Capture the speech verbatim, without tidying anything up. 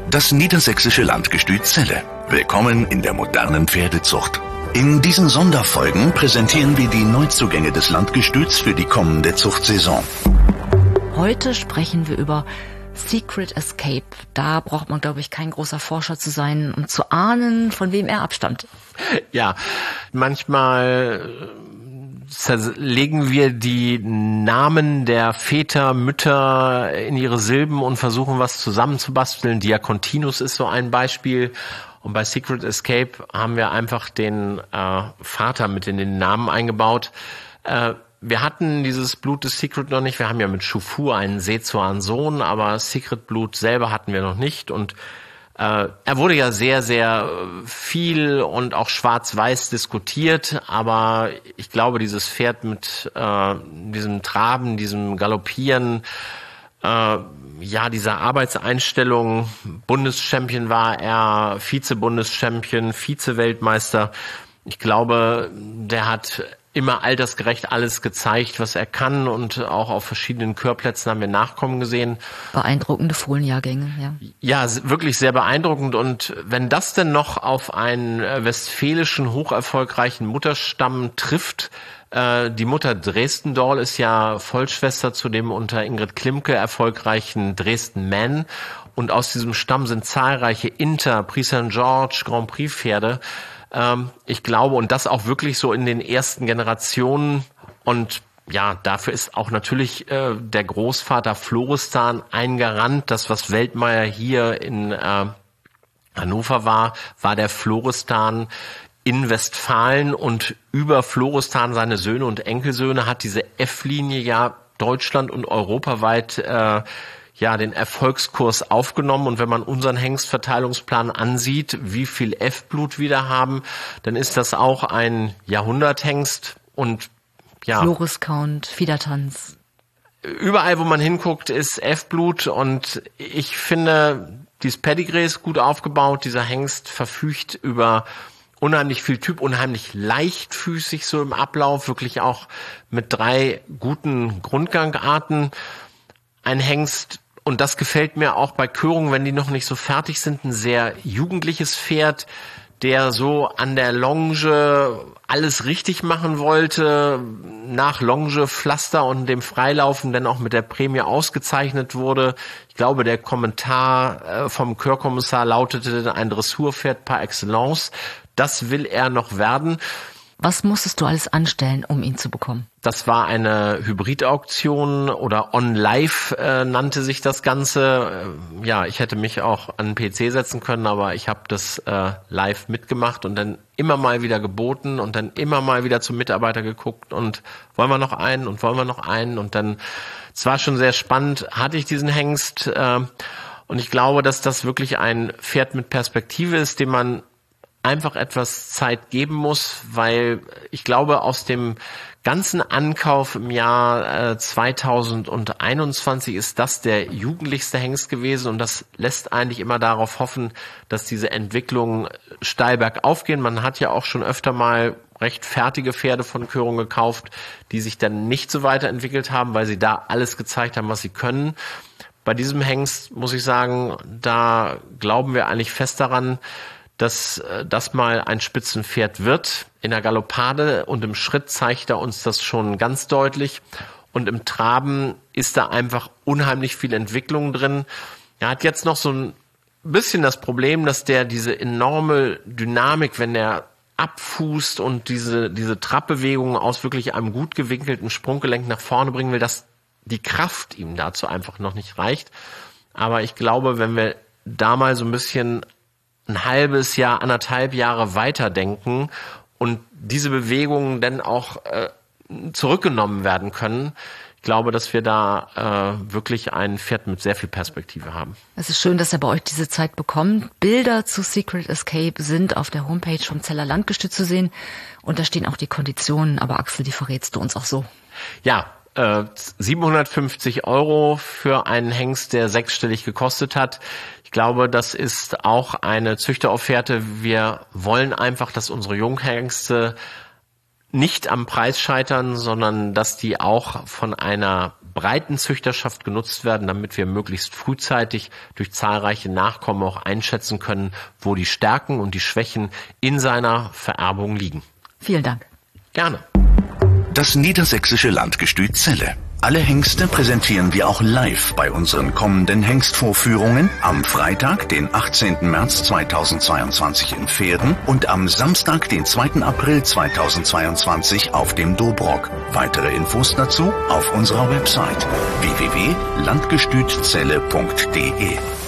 Das niedersächsische Landgestüt Celle. Willkommen in der modernen Pferdezucht. In diesen Sonderfolgen präsentieren wir die Neuzugänge des Landgestüts für die kommende Zuchtsaison. Heute sprechen wir über Secret Escape. Da braucht man, glaube ich, kein großer Forscher zu sein, um zu ahnen, von wem er abstammt. Ja, manchmal zerlegen wir die Namen der Väter, Mütter in ihre Silben und versuchen, was zusammenzubasteln. Diakontinus ist so ein Beispiel. Und bei Secret Escape haben wir einfach den äh, Vater mit in den Namen eingebaut. Äh, wir hatten dieses Blut des Secret noch nicht. Wir haben ja mit Schufu einen Sezuan-Sohn, aber Secret Blut selber hatten wir noch nicht. Und äh, er wurde ja sehr, sehr viel und auch schwarz-weiß diskutiert. Aber ich glaube, dieses Pferd mit äh, diesem Traben, diesem Galoppieren, äh, ja, dieser Arbeitseinstellung, Bundeschampion war er, Vize-Bundeschampion, Vize-Weltmeister. Ich glaube, der hat immer altersgerecht alles gezeigt, was er kann, und auch auf verschiedenen Körplätzen haben wir Nachkommen gesehen. Beeindruckende Fohlenjahrgänge, ja. Ja, wirklich sehr beeindruckend, und wenn das denn noch auf einen westfälischen, hocherfolgreichen Mutterstamm trifft, äh, die Mutter Dresden-Doll ist ja Vollschwester zu dem unter Ingrid Klimke erfolgreichen Dresden-Man, und aus diesem Stamm sind zahlreiche Inter, Prix Saint George, Grand Prix Pferde. Ich glaube, und das auch wirklich so in den ersten Generationen, und ja, dafür ist auch natürlich äh, der Großvater Florestan ein Garant. Das, was Weltmeier hier in äh, Hannover war, war der Florestan in Westfalen, und über Florestan seine Söhne und Enkelsöhne hat diese F-Linie ja Deutschland und europaweit äh, ja, den Erfolgskurs aufgenommen. Und wenn man unseren Hengstverteilungsplan ansieht, wie viel F-Blut wir da haben, dann ist das auch ein Jahrhunderthengst. Und ja, Floris-Count, Fiedertanz. Überall, wo man hinguckt, ist F-Blut, und ich finde, dieses Pedigree ist gut aufgebaut. Dieser Hengst verfügt über unheimlich viel Typ, unheimlich leichtfüßig so im Ablauf, wirklich auch mit drei guten Grundgangarten. Ein Hengst, und das gefällt mir auch bei Körungen, wenn die noch nicht so fertig sind, ein sehr jugendliches Pferd, der so an der Longe alles richtig machen wollte, nach Longe, Pflaster und dem Freilaufen dann auch mit der Prämie ausgezeichnet wurde. Ich glaube, der Kommentar vom Körkommissar lautete, ein Dressurpferd par excellence. Das will er noch werden. Was musstest du alles anstellen, um ihn zu bekommen? Das war eine Hybridauktion, oder On-Live äh, nannte sich das Ganze. Äh, ja, ich hätte mich auch an den P C setzen können, aber ich habe das äh, live mitgemacht und dann immer mal wieder geboten und dann immer mal wieder zum Mitarbeiter geguckt und wollen wir noch einen und wollen wir noch einen, und dann, es war schon sehr spannend, hatte ich diesen Hengst, äh, und ich glaube, dass das wirklich ein Pferd mit Perspektive ist, dem man einfach etwas Zeit geben muss, weil ich glaube, aus dem ganzen Ankauf im Jahr äh, zweitausendeinundzwanzig ist das der jugendlichste Hengst gewesen, und das lässt eigentlich immer darauf hoffen, dass diese Entwicklungen steil bergauf gehen. Man hat ja auch schon öfter mal recht fertige Pferde von Körung gekauft, die sich dann nicht so weiterentwickelt haben, weil sie da alles gezeigt haben, was sie können. Bei diesem Hengst muss ich sagen, da glauben wir eigentlich fest daran, dass das mal ein Spitzenpferd wird. In der Galoppade und im Schritt zeigt er uns das schon ganz deutlich. Und im Traben ist da einfach unheimlich viel Entwicklung drin. Er hat jetzt noch so ein bisschen das Problem, dass der diese enorme Dynamik, wenn er abfußt und diese, diese Trappbewegungen aus wirklich einem gut gewinkelten Sprunggelenk nach vorne bringen will, dass die Kraft ihm dazu einfach noch nicht reicht. Aber ich glaube, wenn wir da mal so ein bisschen ein halbes Jahr, anderthalb Jahre weiterdenken und diese Bewegungen dann auch äh, zurückgenommen werden können, ich glaube, dass wir da äh, wirklich ein Pferd mit sehr viel Perspektive haben. Es ist schön, dass er bei euch diese Zeit bekommt. Bilder zu Secret Escape sind auf der Homepage vom Zeller Landgestüt zu sehen, und da stehen auch die Konditionen, aber Axel, die verrätst du uns auch so. Ja, äh, siebenhundertfünfzig Euro für einen Hengst, der sechsstellig gekostet hat. Ich glaube, das ist auch eine Züchteraufwerte. Wir wollen einfach, dass unsere Junghengste nicht am Preis scheitern, sondern dass die auch von einer breiten Züchterschaft genutzt werden, damit wir möglichst frühzeitig durch zahlreiche Nachkommen auch einschätzen können, wo die Stärken und die Schwächen in seiner Vererbung liegen. Vielen Dank. Gerne. Das niedersächsische Landgestüt Celle. Alle Hengste präsentieren wir auch live bei unseren kommenden Hengstvorführungen am Freitag, den achtzehnten März zweitausendzweiundzwanzig in Verden und am Samstag, den zweiten April zweitausendzweiundzwanzig auf dem Dobrock. Weitere Infos dazu auf unserer Website w w w punkt landgestützelle punkt d e.